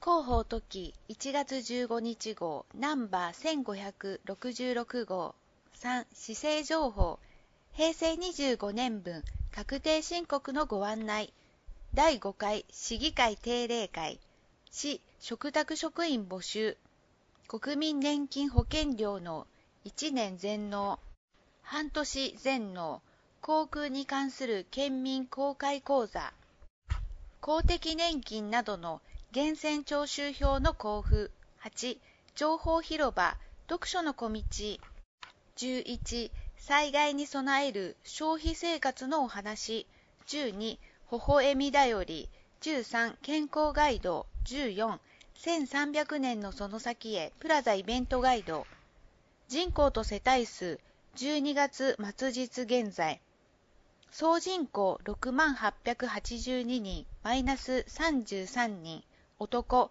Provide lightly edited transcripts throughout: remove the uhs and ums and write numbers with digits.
広報時1月15日号ナンバー1566号3市政情報平成25年分確定申告のご案内第5回市議会定例会市嘱託職員募集国民年金保険料の1年全納半年全納航空に関する県民公開講座公的年金などの源泉徴収票の交付8情報広場読書の小道11災害に備える消費生活のお話12微笑みだより13健康ガイド14 1300年のその先へプラザイベントガイド人口と世帯数12月末日現在総人口6882人マイナス33人男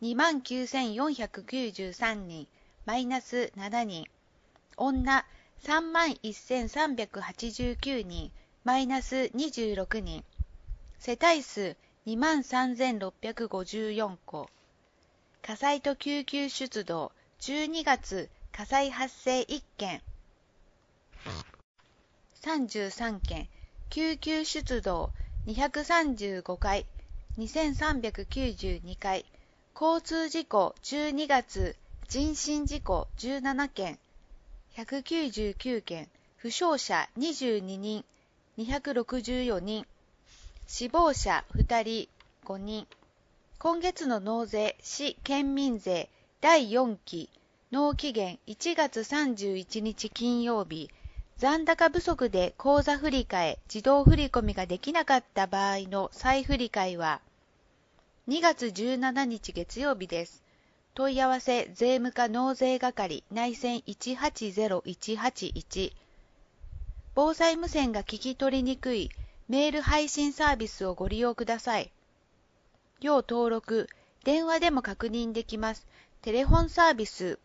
29493人マイナス7人女31389人マイナス26人世帯数23654戸火災と救急出動12月火災発生1件33件救急出動235回2392回交通事故12月人身事故17件199件負傷者22人264人死亡者2人5人今月の納税市県民税第4期納期限1月31日金曜日残高不足で口座振替自動振込ができなかった場合の再振替は2月17日月曜日です。問い合わせ税務課納税係内線180-181防災無線が聞き取りにくいメール配信サービスをご利用ください。要登録、電話でも確認できます。テレフォンサービス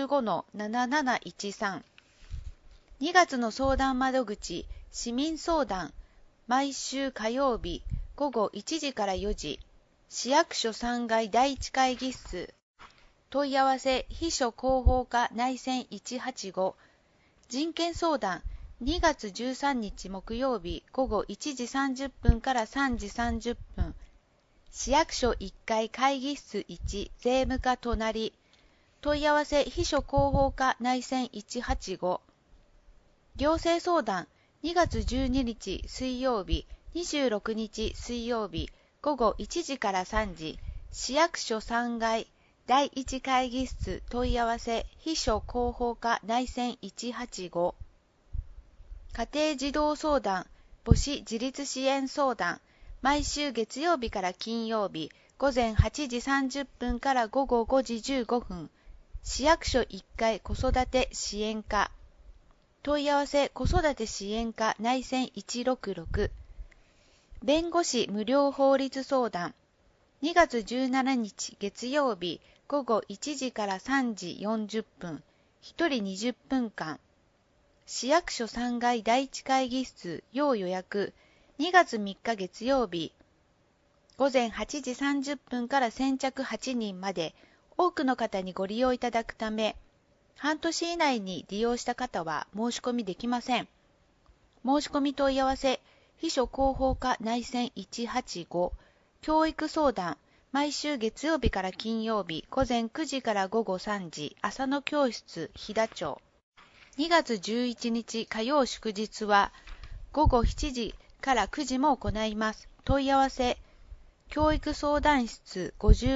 55-7713 2月の相談窓口市民相談毎週火曜日午後1時から4時市役所3階第1会議室問い合わせ秘書広報課内線185人権相談2月13日木曜日午後1時30分から3時30分市役所1階会議室1税務課隣問い合わせ秘書広報課内線185行政相談2月12日水曜日26日水曜日午後1時から3時市役所3階第1会議室問い合わせ秘書広報課内線185家庭児童相談母子自立支援相談毎週月曜日から金曜日午前8時30分から午後5時15分市役所1階子育て支援課問い合わせ子育て支援課内線166弁護士無料法律相談2月17日月曜日午後1時から3時40分1人20分間市役所3階第1会議室要予約2月3日月曜日午前8時30分から先着8人まで多くの方にご利用いただくため半年以内に利用した方は申し込みできません。申し込み問い合わせ、秘書広報課内線185、教育相談、毎週月曜日から金曜日、午前9時から午後3時、朝の教室、飛騨町。2月11日火曜祝日は、午後7時から9時も行います。問い合わせ、教育相談室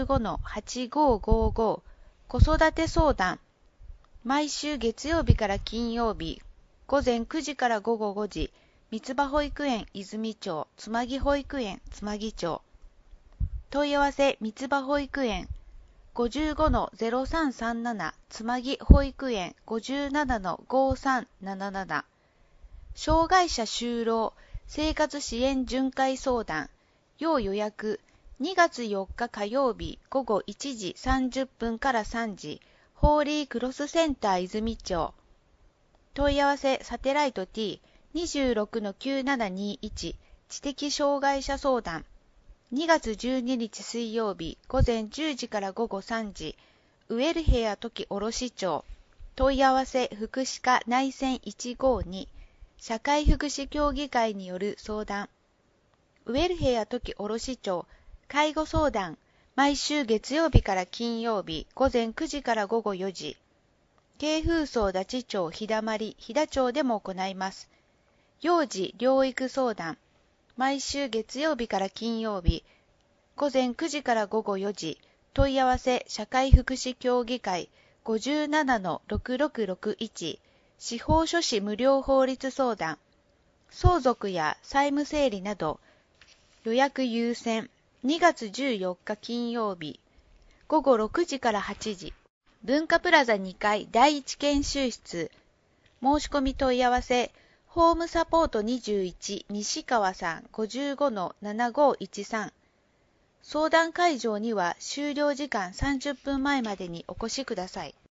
55-8555、子育て相談、毎週月曜日から金曜日、午前9時から午後5時、三葉保育園泉町、つまぎ保育園つまぎ町。問い合わせ三葉保育園 55-0337 つまぎ保育園 57-5377。障害者就労生活支援巡回相談、要予約2月4日火曜日午後1時30分から3時、ホーリークロスセンター泉町問い合わせサテライト T26-9721 知的障害者相談 2月12日水曜日午前10時から午後3時、ウエルヘア時卸町、問い合わせ福祉課内線152、社会福祉協議会による相談。ウェルヘア時卸町、介護相談、毎週月曜日から金曜日、午前9時から午後4時。京風荘立町日だまり、日田町でも行います。幼児療育相談、毎週月曜日から金曜日、午前9時から午後4時。問い合わせ社会福祉協議会 57-6661、司法書士無料法律相談、相続や債務整理など、予約優先。2月14日金曜日、午後6時から8時。文化プラザ2階第一研修室。申し込み問い合わせ、ホームサポート21西川さん 55-7513。相談会場には終了時間30分前までにお越しください。